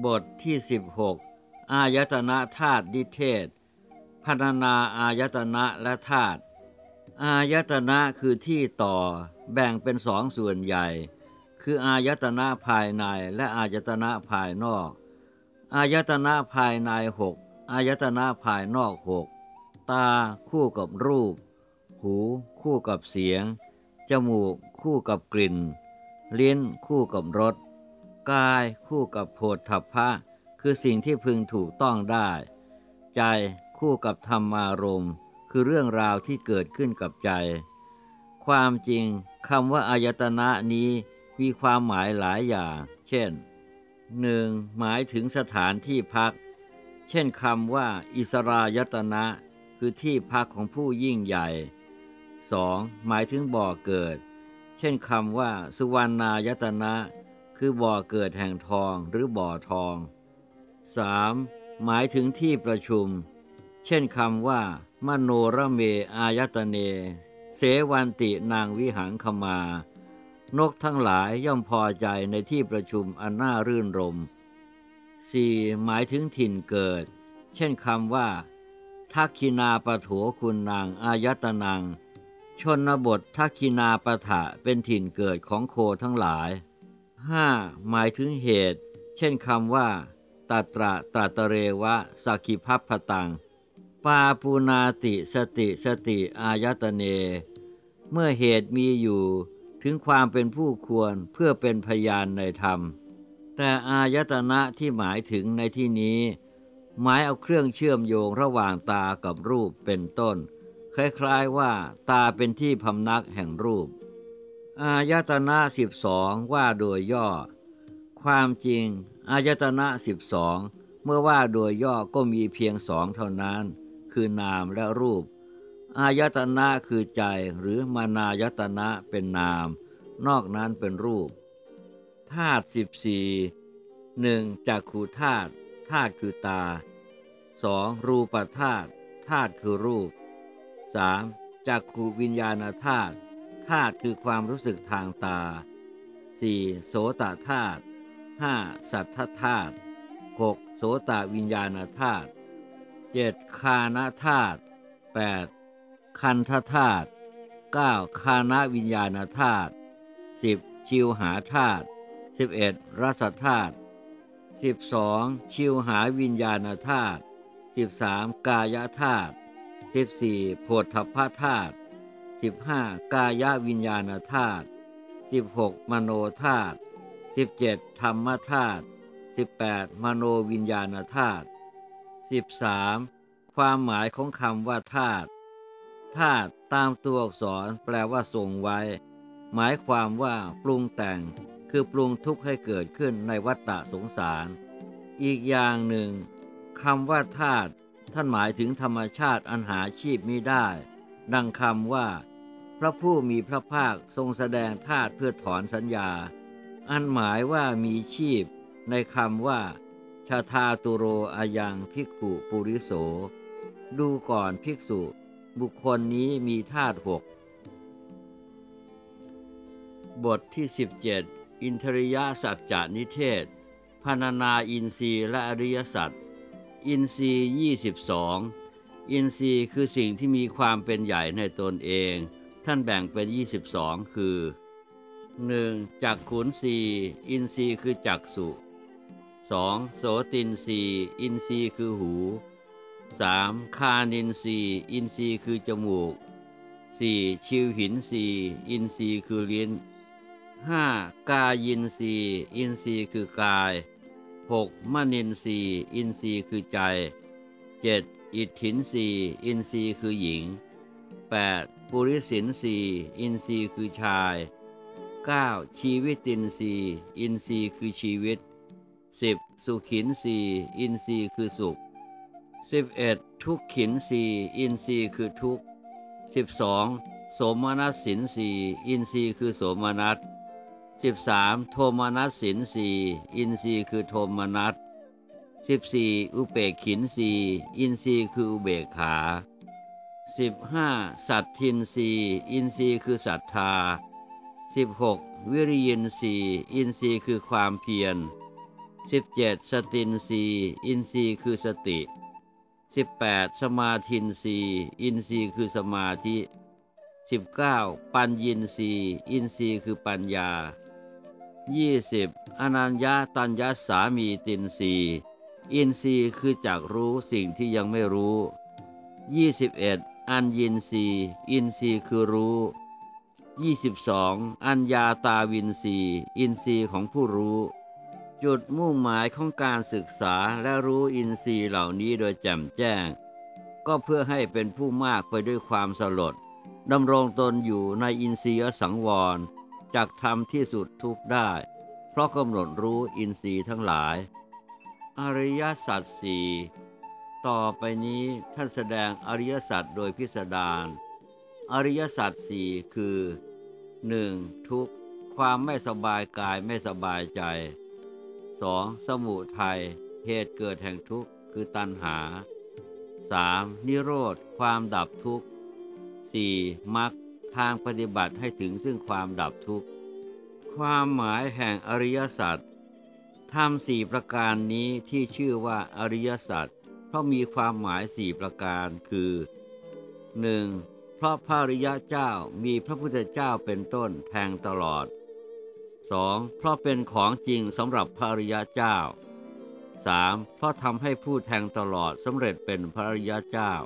บทที่16อายตนะธาตุนิเทศพรรณนาอายตนะและธาตุอายตนะคือที่ต่อแบ่งเป็นสองส่วนใหญ่คืออายตนะภายในและอายตนะภายนอกอายตนะภายใน6อายตนะภายนอก6ตาคู่กับรูปหูคู่กับเสียงจมูกคู่กับกลิ่นลิ้นคู่กับรสกายคู่กับโผฏฐัพพะคือสิ่งที่พึงถูกต้องได้ใจคู่กับธรรมารมณ์คือเรื่องราวที่เกิดขึ้นกับใจความจริงคำว่าอายตนะนี้มีความหมายหลายอย่างเช่น 1. หมายถึงสถานที่พักเช่นคำว่าอิสรายตนะคือที่พักของผู้ยิ่งใหญ่ 2. หมายถึงบ่อเกิดเช่นคำว่าสุวรรณายตนะคือบ่อเกิดแห่งทองหรือบ่อทอง 3. หมายถึงที่ประชุมเช่นคำว่ามโนระเมอายตเนเสวันตินางวิหังคมานกทั้งหลายย่อมพอใจในที่ประชุมอันน่ารื่นรมย์ 4. หมายถึงถิ่นเกิดเช่นคำว่าทักขินาปโถคุณนางอายตนังชนบททักขินาปถะเป็นถิ่นเกิดของโคทั้งหลาย 5. หมายถึงเหตุเช่นคำว่าตัตระตรัตเรวะสักขิพัพพตังปาปูนาติสติสติอายตเนเมื่อเหตุมีอยู่ถึงความเป็นผู้ควรเพื่อเป็นพยานในธรรมแต่อายตนะที่หมายถึงในที่นี้หมายเอาเครื่องเชื่อมโยงระหว่างตากับรูปเป็นต้นคล้ายๆว่าตาเป็นที่พำนักแห่งรูปอายตนะ12ว่าโดยย่อความจริงอายตนะ12เมื่อว่าโดยย่อก็มีเพียงสองเท่านั้นคือนามและรูปอายตนะคือใจหรือมานายตนะเป็นนามนอกนั้นเป็นรูปธาตุ14 1. จักขุธาตุธาตุคือตา 2. รูปธาตุธาตุคือรูป 3. จักขุวิญญาณธาตุธาตุคือความรู้สึกทางตา 4. โสตธาตุ 5. สัทธธาตุ 6. โสตวิญญาณธาตุ 7. คานธาตุ 8. คันธธาตุ 9. คานวิญญาณธาตุ 10. ชิวหาธาตุ 11. รสธาตุ 12. ชิวหาวิญญาณธาตุ 13. กายธาตุ 14. โผฏฐัพพธาตุ 15. กายวิญญาณธาตุ 16. มโนธาตุ 17. ธรรมธาตุ 18. มโนวิญญาณธาตุ 13. ความหมายของคำว่าธาตุธาตุตามตัวอักษรแปลว่าทรงไว้หมายความว่าปรุงแต่งคือปรุงทุกข์ให้เกิดขึ้นในวัฏฏะสงสารอีกอย่างหนึ่งคำว่าธาตุท่านหมายถึงธรรมชาติอันหาชีพมิได้ดังคำว่าพระผู้มีพระภาคทรงแสดงธาตุเพื่อถอนสัญญาอันหมายว่ามีชีพในคำว่าชาทาตุโรอายังภิกขุปุริโสดูก่อนภิกษุบุคคลนี้มีธาตุ6บทที่17อินทริยสัจจนิเทศพรรณนาอินทรีย์และอริยสัจอินทรีย์22อินทรีย์คือสิ่งที่มีความเป็นใหญ่ในตนเองท่านแบ่งเป็น22คือ 1. จักขุนทรีย์อินทรีย์คือจักษุ 2. โสตินทรีย์อินทรีย์คือหู 3. คานินทรีย์อินทรีย์คือจมูก 4. ชิวหินทรีย์อินทรีย์คือลิ้น 5. กายินทรีย์อินทรีย์คือกาย 6. มนินทรีย์อินทรีย์คือใจ 7. อิทธินทรีย์อินทรีย์คือหญิง 8. ปุริสินทรีย์อินทรีย์คือชาย 9. ชีวิตินทรีย์อินทรีย์คือชีวิต 10. สุขินทรีย์อินทรีย์คือสุข 11. ทุกขินทรีย์อินทรีย์คือทุกข์ 12. โสมนัสสินทรีย์อินทรีย์คือโสมนัส 13. โทมนัสสินทรีย์อินทรีย์คือโทมนัส 14. อุเบกขินทรีย์อินทรีย์คืออุเบกขา 15. สัตทินทรีย์อินทรีย์คือศรัทธา 16. วิริยินทรีย์อินทรีย์คือความเพียร 17สตินทรีย์อินทรีย์คือสติ18สมาธินทรีย์อินทรีย์คือสมาธิ19ปัญญินทรีย์อินทรีย์คือปัญญา20อนัญญาตัญญสามีตินทรีย์อินทรีย์คือจักรู้สิ่งที่ยังไม่รู้21อัญญินทรีย์อินทรีย์คือรู้22อัญญาตาวินทรีย์อินทรีย์ของผู้รู้จุดมุ่งหมายของการศึกษาและรู้อินทรีย์เหล่านี้โดยแจ่มแจ้งก็เพื่อให้เป็นผู้มากไปด้วยความสลดดำรงตนอยู่ในอินทรียสังวรจักทำที่สุดทุกข์ได้เพราะกำหนดรู้อินทรีย์ทั้งหลายอริยสัจสี่ต่อไปนี้ท่านแสดงอริยสัจโดยพิสดารอริยสัจสี่คือ 1. ทุกข์ความไม่สบายกายไม่สบายใจ 2. สมุทัยเหตุเกิดแห่งทุกข์คือตัณหา 3. นิโรธความดับทุกข์ 4. มรรคทางปฏิบัติให้ถึงซึ่งความดับทุกข์ความหมายแห่งอริยสัจธรรมสี่ประการนี้ที่ชื่อว่าอริยสัจเพราะมีความหมายสี่ประการคือ 1. เพราะพระอริยเจ้ามีพระพุทธเจ้าเป็นต้นแทงตลอด 2. เพราะเป็นของจริงสำหรับพระอริยเจ้า 3. เพราะทำให้ผู้แทงตลอดสำเร็จเป็นพระอริยเจ้า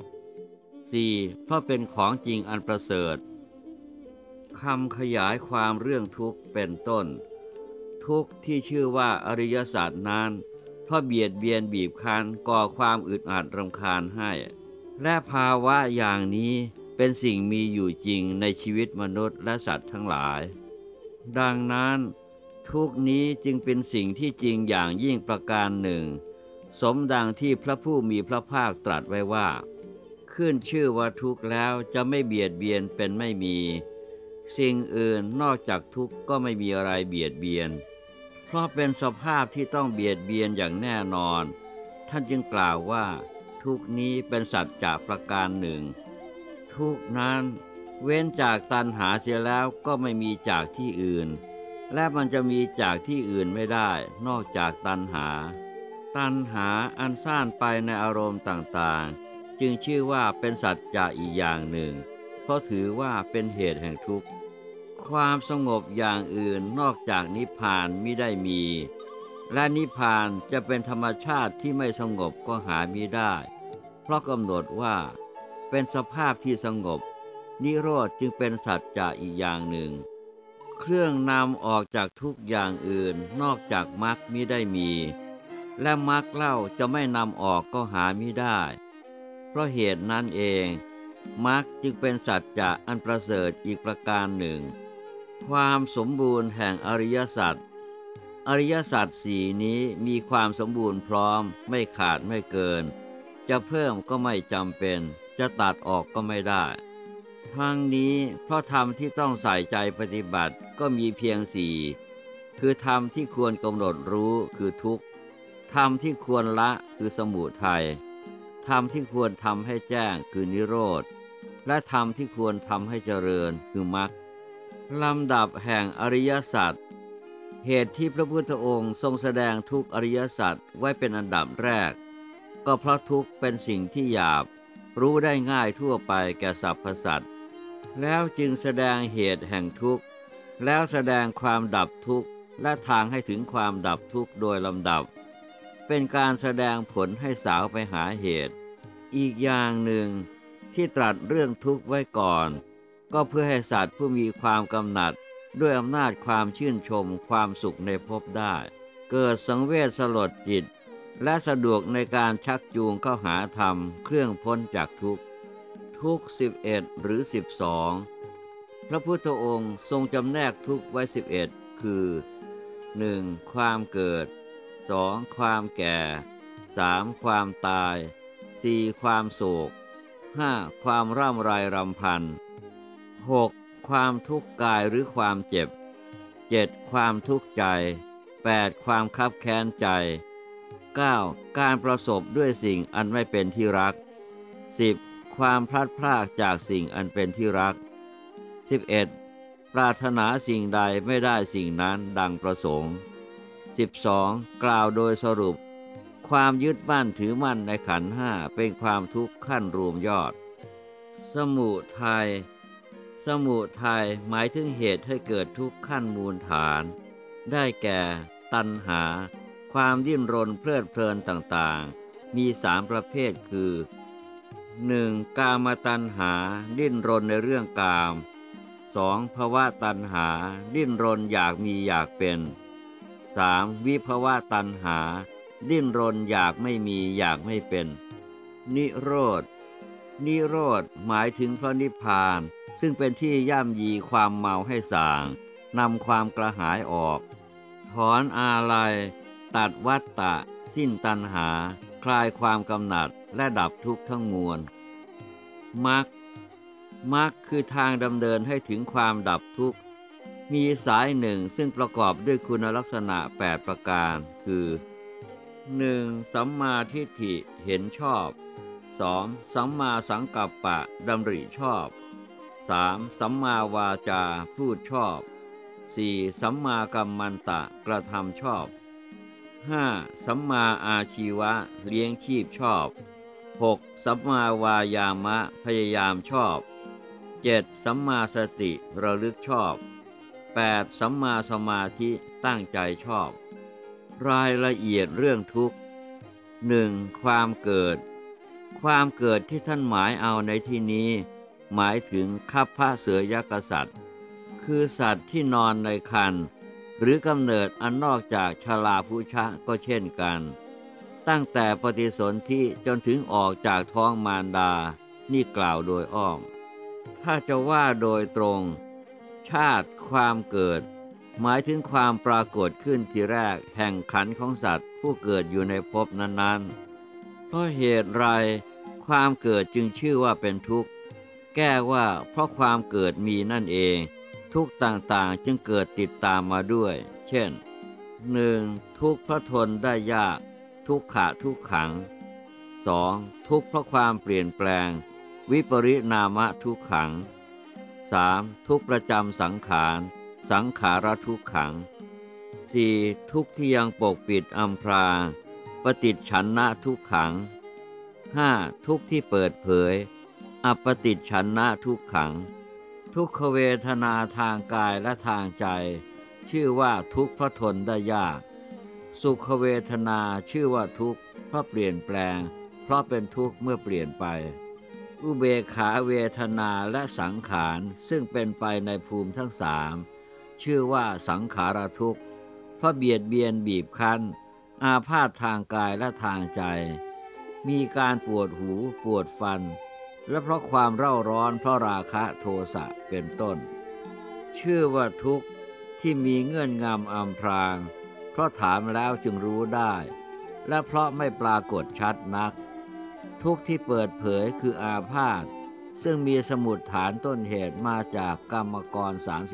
4. เพราะเป็นของจริงอันประเสริฐคำขยายความเรื่องทุกข์เป็นต้นทุกข์ที่ชื่อว่าอริยสัจนั้นเพราะเบียดเบียนบีบคั้นก่อความอึดอัดรำคาญให้และภาวะอย่างนี้เป็นสิ่งมีอยู่จริงในชีวิตมนุษย์และสัตว์ทั้งหลายดังนั้นทุกข์นี้จึงเป็นสิ่งที่จริงอย่างยิ่งประการหนึ่งสมดังที่พระผู้มีพระภาคตรัสไว้ว่าขึ้นชื่อว่าทุกข์แล้วจะไม่เบียดเบียนเป็นไม่มีสิ่งอื่นนอกจากทุกข์ก็ไม่มีอะไรเบียดเบียนเพราะเป็นสภาพที่ต้องเบียดเบียนอย่างแน่นอนท่านจึงกล่าวว่าทุกข์นี้เป็นสัจจะประการหนึ่งทุกข์นั้นเว้นจากตัณหาเสียแล้วก็ไม่มีจากที่อื่นและมันจะมีจากที่อื่นไม่ได้นอกจากตัณหาอันซ่านไปในอารมณ์ต่างๆจึงชื่อว่าเป็นสัจจะอีกอย่างหนึ่งเพราะถือว่าเป็นเหตุแห่งทุกข์ความสงบอย่างอื่นนอกจากนิพพานมิได้มีและนิพพานจะเป็นธรรมชาติที่ไม่สงบก็หามิได้เพราะกำหนดว่าเป็นสภาพที่สงบนิโรธจึงเป็นสัจจะอีกอย่างหนึ่งเครื่องนำออกจากทุกอย่างอื่นนอกจากมรรคมิได้มีและมรรคเล่าจะไม่นำออกก็หามิได้เพราะเหตุนั้นเองมรรคจึงเป็นสัจจะอันประเสริฐอีกประการหนึ่งความสมบูรณ์แห่งอริยสัจสี่นี้มีความสมบูรณ์พร้อมไม่ขาดไม่เกินจะเพิ่มก็ไม่จำเป็นจะตัดออกก็ไม่ได้ทั้งนี้เพราะธรรมที่ต้องใส่ใจปฏิบัติก็มีเพียงสี่คือธรรมที่ควรกำหนดรู้คือทุกข์ธรรมที่ควรละคือสมุทัยธรรมที่ควรทำให้แจ้งคือนิโรธและธรรมที่ควรทำให้เจริญคือมรรคลำดับแห่งอริยสัจเหตุที่พระพุทธองค์ทรงแสดงทุกอริยสัจไว้เป็นอันดับแรกก็เพราะทุกข์เป็นสิ่งที่หยาบรู้ได้ง่ายทั่วไปแก่สรรพสัตว์แล้วจึงแสดงเหตุแห่งทุกข์แล้วแสดงความดับทุกข์และทางให้ถึงความดับทุกข์โดยลำดับเป็นการแสดงผลให้สาวไปหาเหตุอีกอย่างหนึ่งที่ตรัสเรื่องทุกข์ไว้ก่อนก็เพื่อให้สัตว์ผู้มีความกำหนัดด้วยอำนาจความชื่นชมความสุขในภพได้เกิดสังเวชสลดจิตและสะดวกในการชักจูงเข้าหาธรรมเครื่องพ้นจากทุกข์11หรือ12พระพุทธองค์ทรงจำแนกทุกข์ไว้11คือ 1. ความเกิด 2. ความแก่ 3. ความตาย 4. ความโศก 5. ความร่ำไรรำพัน 6. ความทุกข์กายหรือความเจ็บ 7. ความทุกข์ใจ 8. ความคับแค้นใจ 9. การประสบด้วยสิ่งอันไม่เป็นที่รัก 10. ความพลัดพรากจากสิ่งอันเป็นที่รัก 11. ปรารถนาสิ่งใดไม่ได้สิ่งนั้นดังประสงค์ 12. กล่าวโดยสรุปความยึดมั่นถือมั่นในขันธ์ห้าเป็นความทุกข์ขั้นรวมยอดสมุทัยสมุทัยหมายถึงเหตุให้เกิดทุกข์ขั้นมูลฐานได้แก่ตัณหาความดิ้นรนเพลิดเพลินต่างๆมี3ประเภทคือ 1. กามตัณหาดิ้นรนในเรื่องกาม 2. ภวตัณหาดิ้นรนอยากมีอยากเป็น 3. วิภวตัณหาดิ้นรนอยากไม่มีอยากไม่เป็นนิโรธนิโรธหมายถึงพระนิพพานซึ่งเป็นที่ย่ำยีความเมาให้ส่างนำความกระหายออกถอนอาลัยตัดวัฏฏะสิ้นตัณหาคลายความกำหนัดและดับทุกข์ทั้งมวลมรรคมรรคคือทางดำเนินให้ถึงความดับทุกข์มีสายหนึ่งซึ่งประกอบด้วยคุณลักษณะ8ประการคือ 1. สัมมาทิฏฐิเห็นชอบ 2. สัมมาสังกัปปะดำริชอบ 3. สัมมาวาจาพูดชอบ 4. สัมมากัมมันตะกระทำชอบ 5. สัมมาอาชีวะเลี้ยงชีพชอบ 6. สัมมาวายามะพยายามชอบ 7. สัมมาสติระลึกชอบ 8. สัมมาสมาธิตั้งใจชอบรายละเอียดเรื่องทุกข์ 1. ความเกิดความเกิดที่ท่านหมายเอาในที่นี้หมายถึงคัพพเสยกษัตริย์คือสัตว์ที่นอนในครรภ์หรือกำเนิดอันนอกจากชราพุชะก็เช่นกันตั้งแต่ปฏิสนธิจนถึงออกจากท้องมารดานี่กล่าวโดยอ้อมถ้าจะว่าโดยตรงชาติความเกิดหมายถึงความปรากฏขึ้นทีแรกแห่งขันธ์ของสัตว์ผู้เกิดอยู่ในภพนั้นๆเพราะเหตุไรความเกิดจึงชื่อว่าเป็นทุกข์แก้ว่าเพราะความเกิดมีนั่นเองทุกข์ต่างๆจึงเกิดติดตามมาด้วยเช่น 1. ทุกข์เพราะทนได้ยากทุกขะทุกขัง 2. ทุกข์เพราะความเปลี่ยนแปลงวิปริณามะทุกขัง 3. ทุกข์ประจำสังขารสังขารทุกขัง 4. ทุกข์ที่ยังปกปิดอำพรางปฏิจฉันนะทุกขัง 5. ทุกข์ที่เปิดเผยอปฏิจฉันนะทุกขังทุกขเวทนาทางกายและทางใจชื่อว่าทุกข์เพราะทนได้ยากสุขเวทนาชื่อว่าทุกข์เพราะเปลี่ยนแปลงเพราะเป็นทุกข์เมื่อเปลี่ยนไปอุเบกขาเวทนาและสังขารซึ่งเป็นไปในภูมิทั้งสามชื่อว่าสังขารทุกข์เพราะเบียดเบียนบีบคั้นอาพาธทางกายและทางใจมีการปวดหูปวดฟันและเพราะความเร่าร้อนเพราะราคะโทสะเป็นต้นชื่อว่าทุกข์ที่มีเงื่อนงำอำพรางเพราะถามแล้วจึงรู้ได้และเพราะไม่ปรากฏชัดนักทุกข์ที่เปิดเผยคืออาพาธซึ่งมีสมุฏฐานต้นเหตุมาจากกรรมกร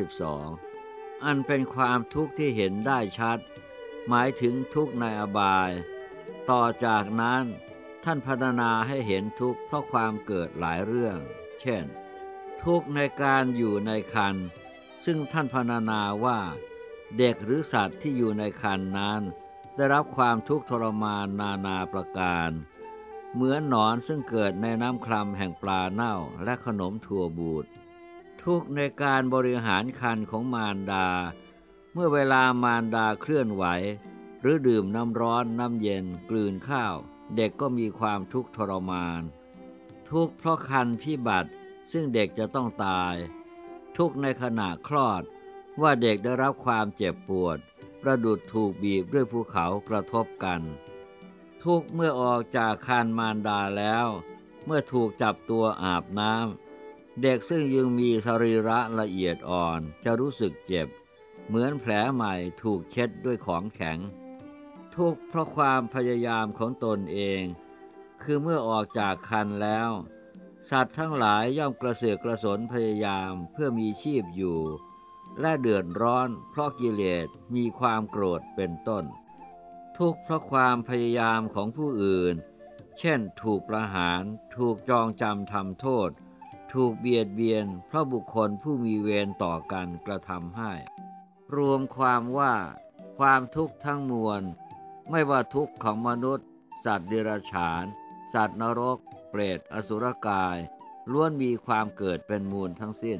32อันเป็นความทุกข์ที่เห็นได้ชัดหมายถึงทุกข์ในอบายต่อจากนั้นท่านพรรณนาให้เห็นทุกข์เพราะความเกิดหลายเรื่องเช่นทุกข์ในการอยู่ในครรภ์ซึ่งท่านพรรณนาว่าเด็กหรือสัตว์ที่อยู่ในครรภ์นั้นได้รับความทุกข์ทรมานนานาประการเหมือนหนอนซึ่งเกิดในน้ำคร่ำแห่งปลาเน่าและขนมถั่วบูดทุกข์ในการบริหารครรภ์ของมารดาเมื่อเวลามารดาเคลื่อนไหวหรือดื่มน้ำร้อนน้ำเย็นกลืนข้าวเด็กก็มีความทุกข์ทรมานทุกข์เพราะครรภ์พิบัติซึ่งเด็กจะต้องตายทุกข์ในขณะคลอดว่าเด็กได้รับความเจ็บปวดประดุจถูกบีบด้วยภูเขากระทบกันทุกข์เมื่อออกจากครรภ์มารดาแล้วเมื่อถูกจับตัวอาบน้ำเด็กซึ่งยังมีสรีระละเอียดอ่อนจะรู้สึกเจ็บเหมือนแผลใหม่ถูกเช็ดด้วยของแข็งทุกข์เพราะความพยายามของตนเองคือเมื่อออกจากครรภ์แล้วสัตว์ทั้งหลายย่อมกระเสือกกระสนพยายามเพื่อมีชีพอยู่และเดือดร้อนเพราะกิเลสมีความโกรธเป็นต้นทุกข์เพราะความพยายามของผู้อื่นเช่นถูกประหารถูกจองจำทำโทษถูกเบียดเบียนเพราะบุคคลผู้มีเวรต่อกันกระทำให้รวมความว่าความทุกข์ทั้งมวลไม่ว่าทุกข์ของมนุษย์สัตว์เดรัจฉานสัตว์นรกเปรตอสุรกายล้วนมีความเกิดเป็นมูลทั้งสิ้น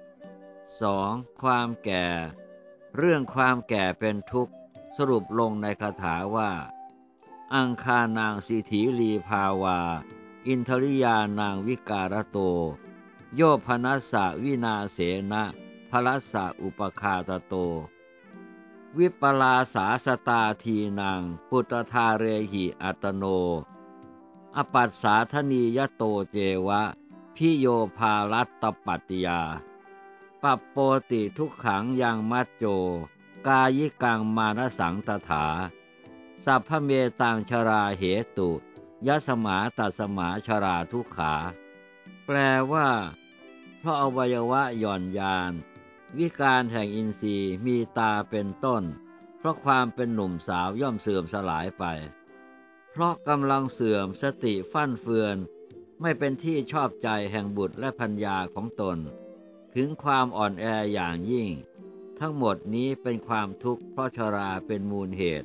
2. ความแก่เรื่องความแก่เป็นทุกข์สรุปลงในคาถาว่าอังคานางสิถีลีภาวาอินทริยานางวิการโตโยพนัสสะวินาเสนะพลัสสะอุปคาตโตวิปลาสาสตาทีนางปุตธาเรหิอัตโนอปัสสาธนียโตเจวะพิโยภารัตตปัตติยาปัปโปติทุกขังยังมัจโจกายิกังมานสังตถาสัพพเมตังชราเหตุยสมาตัสมาชราทุกขาแปลว่าเพราะอวัยวะหย่อนยานวิการแห่งอินทรีย์มีตาเป็นต้นเพราะความเป็นหนุ่มสาวย่อมเสื่อมสลายไปเพราะกำลังเสื่อมสติฟั่นเฟือนไม่เป็นที่ชอบใจแห่งบุตรและภรรยาของตนถึงความอ่อนแออย่างยิ่งทั้งหมดนี้เป็นความทุกข์เพราะชราเป็นมูลเหตุ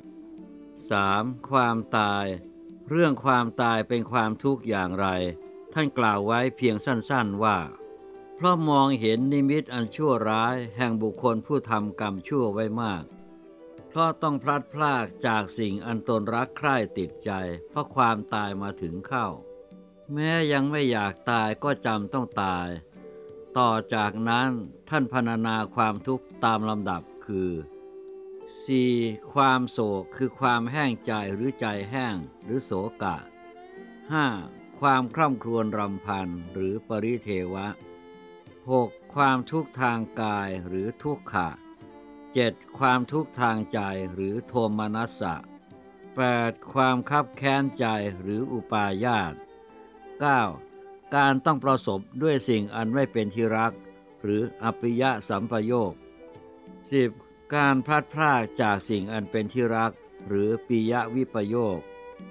3. ความตายเรื่องความตายเป็นความทุกข์อย่างไรท่านกล่าวไว้เพียงสั้นๆว่าเพราะมองเห็นนิมิตอันชั่วร้ายแห่งบุคคลผู้ทำกรรมชั่วไว้มากเพราะต้องพลัดพรากจากสิ่งอันตนรักใคร่ติดใจเพราะความตายมาถึงเข้าแม้ยังไม่อยากตายก็จำต้องตายต่อจากนั้นท่านพรรณนาความทุกข์ตามลำดับคือ 4. ความโศกคือความแห้งใจหรือใจแห้งหรือโศกะ 5. ความคร่ำครวญรำพันหรือปริเทวะ 6. ความทุกข์ทางกายหรือทุกขะ 7. ความทุกข์ทางใจหรือโทมนัสสะ 8. ความคับแค้นใจหรืออุปาญาต 9. การต้องประสบด้วยสิ่งอันไม่เป็นที่รักหรืออัปปิยสัมปโยค 10. การพลัดพรากจากสิ่งอันเป็นที่รักหรือปิยวิปโยค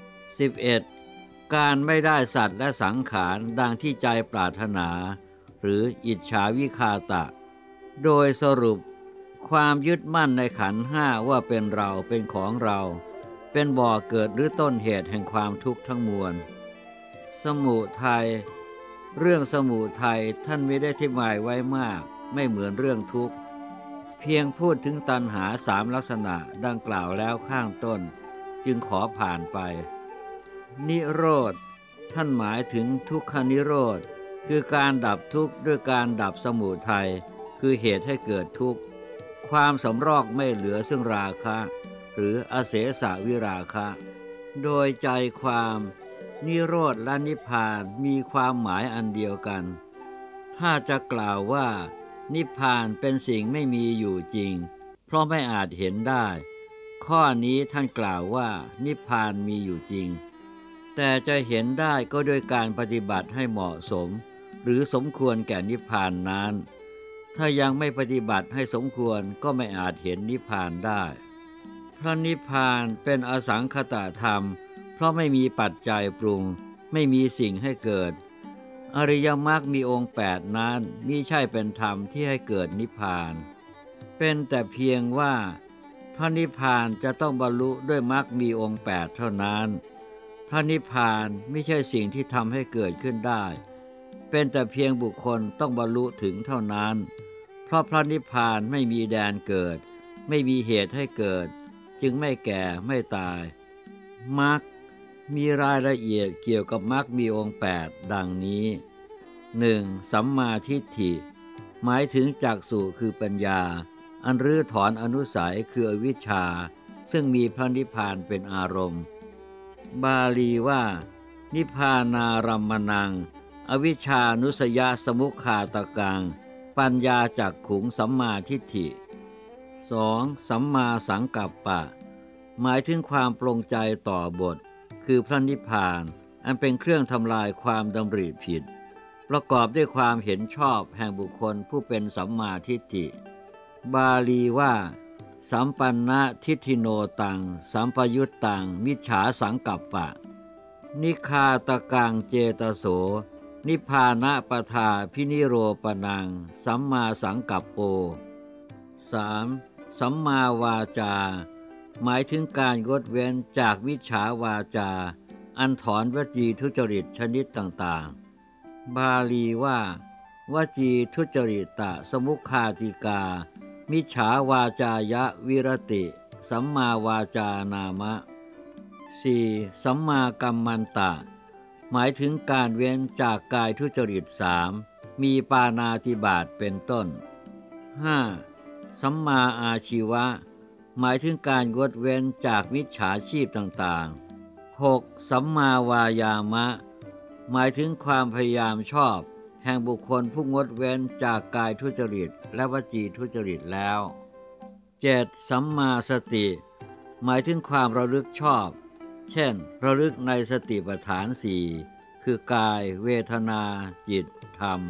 11. การไม่ได้สัตว์และสังขารดังที่ใจปรารถนาหรืออิจฉาวิคาตะโดยสรุปความยึดมั่นในขันธ์ห้าว่าเป็นเราเป็นของเราเป็นบ่อเกิดหรือต้นเหตุแห่งความทุกข์ทั้งมวลสมุทัยเรื่องสมุทัยท่านไม่ได้อธิบายไว้มากไม่เหมือนเรื่องทุกข์เพียงพูดถึงตัณหาสามลักษณะดังกล่าวแล้วข้างต้นจึงขอผ่านไปนิโรธท่านหมายถึงทุกขนิโรธคือการดับทุกข์ด้วยการดับสมุทัยคือเหตุให้เกิดทุกข์ความสำรอกไม่เหลือซึ่งราคะหรืออเสสวิราคะโดยใจความนิโรธและนิพพานมีความหมายอันเดียวกันถ้าจะกล่าวว่านิพพานเป็นสิ่งไม่มีอยู่จริงเพราะไม่อาจเห็นได้ข้อนี้ท่านกล่าวว่านิพพานมีอยู่จริงแต่จะเห็นได้ก็โดยการปฏิบัติให้เหมาะสมหรือสมควรแก่นิพพานนั้นถ้ายังไม่ปฏิบัติให้สมควรก็ไม่อาจเห็นนิพพานได้พระนิพพานเป็นอสังขตธรรมเพราะไม่มีปัจจัยปรุงไม่มีสิ่งให้เกิดอริยมรรคมีองค์8นั้นมิใช่เป็นธรรมที่ให้เกิดนิพพานเป็นแต่เพียงว่าพระนิพพานจะต้องบรรลุด้วยมรรคมีองค์8เท่านั้นพระนิพพานไม่ใช่สิ่งที่ทำให้เกิดขึ้นได้เป็นแต่เพียงบุคคลต้องบรรลุถึงเท่านั้นเพราะพระนิพพานไม่มีแดนเกิดไม่มีเหตุให้เกิดจึงไม่แก่ไม่ตายมรรคมีรายละเอียดเกี่ยวกับมรรคมีองค์8ดังนี้ 1. สัมมาทิฏฐิหมายถึงจักษุคือปัญญาอันรื้อถอนอนุสัยคืออวิชชาซึ่งมีพระนิพพานเป็นอารมณ์บาลีว่านิพพานารัมมนังอวิชชานุสยสมุขคาตกังปัญญาจักขุงสัมมาทิฏฐิ 2. สัมมาสังกัปปะหมายถึงความปรงใจต่อบทคือพระนิพพานอันเป็นเครื่องทำลายความดำริผิดประกอบด้วยความเห็นชอบแห่งบุคคลผู้เป็นสัมมาทิฏฐิบาลีว่าสัมปันนะทิฏฐิโนตังสัมปยุตตังมิจฉาสังกัปปะนิคาตกังเจตโสนิพพานะปทาพินิโรปนังสัมมาสังกัปโป 3. สัมมาวาจาหมายถึงการงดเว้นจากมิจฉาวาจาอันถอนวจีทุจริตชนิดต่างๆบาลีว่าวจีทุจริตะสมุคาติกามิจฉาวาจายะวิรติสัมมาวาจานามะ 4. สัมมากัมมันตะหมายถึงการเว้นจากกายทุจริต3มีปาณาติบาตเป็นต้น 5. สัมมาอาชีวะหมายถึงการงดเว้นจากมิจฉาชีพต่างๆ 6. สัมมาวายามะหมายถึงความพยายามชอบแห่งบุคคลผู้งดเว้นจากกายทุจริตและวจีทุจริตแล้ว 7. สัมมาสติหมายถึงความระลึกชอบเช่นระลึกในสติปัฏฐานสี่คือกายเวทนาจิตธรรม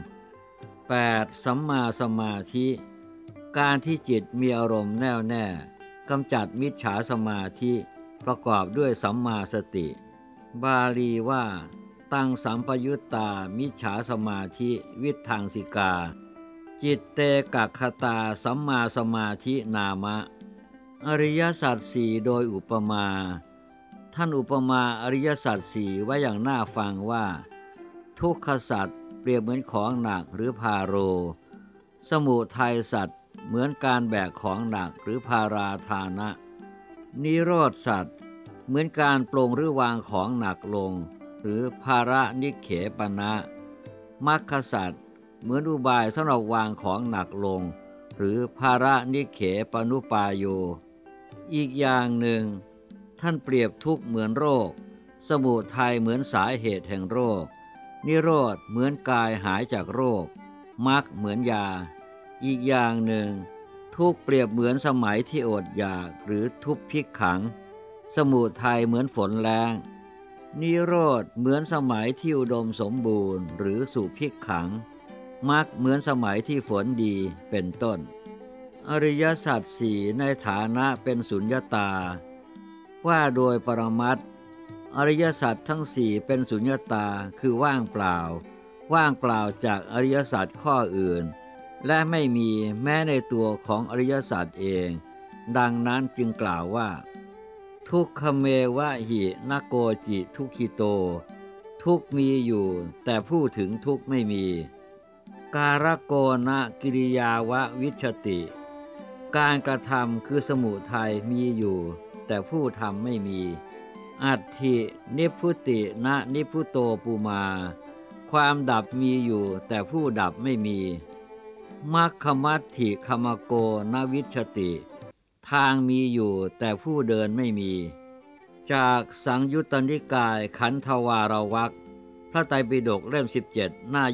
8. สัมมาสมาธิการที่จิตมีอารมณ์แน่วแน่กำจัดมิจฉาสมาธิประกอบด้วยสัมมาสติบาลีว่าตังสัมปยุตตามิจฉาสมาธิวิทังสิกาจิตเตกัคคตาสัมมาสมาธินามะอริยสัจสี่โดยอุปมาท่านอุปมาอริยสัจสี่ไว้อย่างน่าฟังว่าทุกขสัจเปรียบเหมือนของหนักหรือพาโรสมุทัยสัจเหมือนการแบกของหนักหรือพาราธานะนิโรธสัจเหมือนการปลงหรือวางของหนักลงหรือภาระนิเขปนะมรรคสัจเหมือนอุบายสำหรับวางของหนักลงหรือภาระนิเขปนุปายโยอีกอย่างหนึ่งท่านเปรียบทุกข์เหมือนโรคสมุทัยเหมือนสาเหตุแห่งโรคนิโรธเหมือนกายหายจากโรคมรรคเหมือนยาอีกอย่างหนึ่งทุกข์เปรียบเหมือนสมัยที่อดอยากหรือทุกข์พิกขังสมุทัยเหมือนฝนแล้งนิโรธเหมือนสมัยที่อุดมสมบูรณ์หรือสุพิกขังมรรคเหมือนสมัยที่ฝนดีเป็นต้นอริยสัจสี่ในฐานะเป็นสุญญตาว่าโดยปรมัตถ์อริยสัจทั้งสี่เป็นสุญญตาคือว่างเปล่าว่างเปล่าจากอริยสัจข้ออื่นและไม่มีแม้ในตัวของอริยสัจเองดังนั้นจึงกล่าวว่าทุกขเมวะหินโกจิทุกขิโตทุกมีอยู่แต่ผู้ถึงทุกไม่มีการโกนะกิริยาวะวิชติการกระทำคือสมุทัยมีอยู่แต่ผู้ทำไม่มีอัตถินิพพุตินะนิพพุโตปุมาความดับมีอยู่แต่ผู้ดับไม่มีมัคคมัตถิคมโกนวิชติทางมีอยู่แต่ผู้เดินไม่มีจากสังยุตตนิกายขันธวารวรรคพระไตรปิฎกเล่ม17หน้า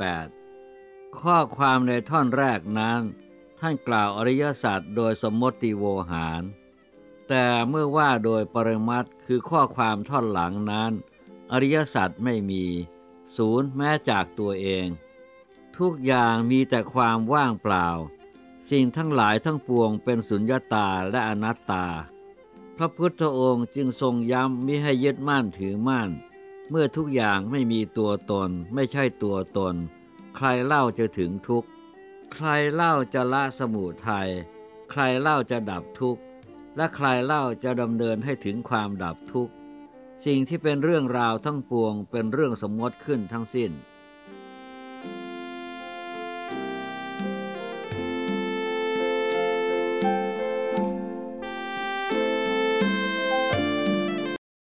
28ข้อความในท่อนแรกนั้นท่านกล่าวอริยสัจโดยสมมติโวหารแต่เมื่อว่าโดยปรมัตถ์คือข้อความท่อนหลังนั้นอริยสัจไม่มีศูนย์แม้จากตัวเองทุกอย่างมีแต่ความว่างเปล่าสิ่งทั้งหลายทั้งปวงเป็นสุญญตาและอนัตตาพระพุทธองค์จึงทรงย้ำมิให้ยึดมั่นถือมั่นเมื่อทุกอย่างไม่มีตัวตนไม่ใช่ตัวตนใครเล่าจะถึงทุกข์ใครเล่าจะละสมุทัยใครเล่าจะดับทุกข์และใครเล่าจะดำเนินให้ถึงความดับทุกข์สิ่งที่เป็นเรื่องราวทั้งปวงเป็นเรื่องสมมติขึ้นทั้งสิ้น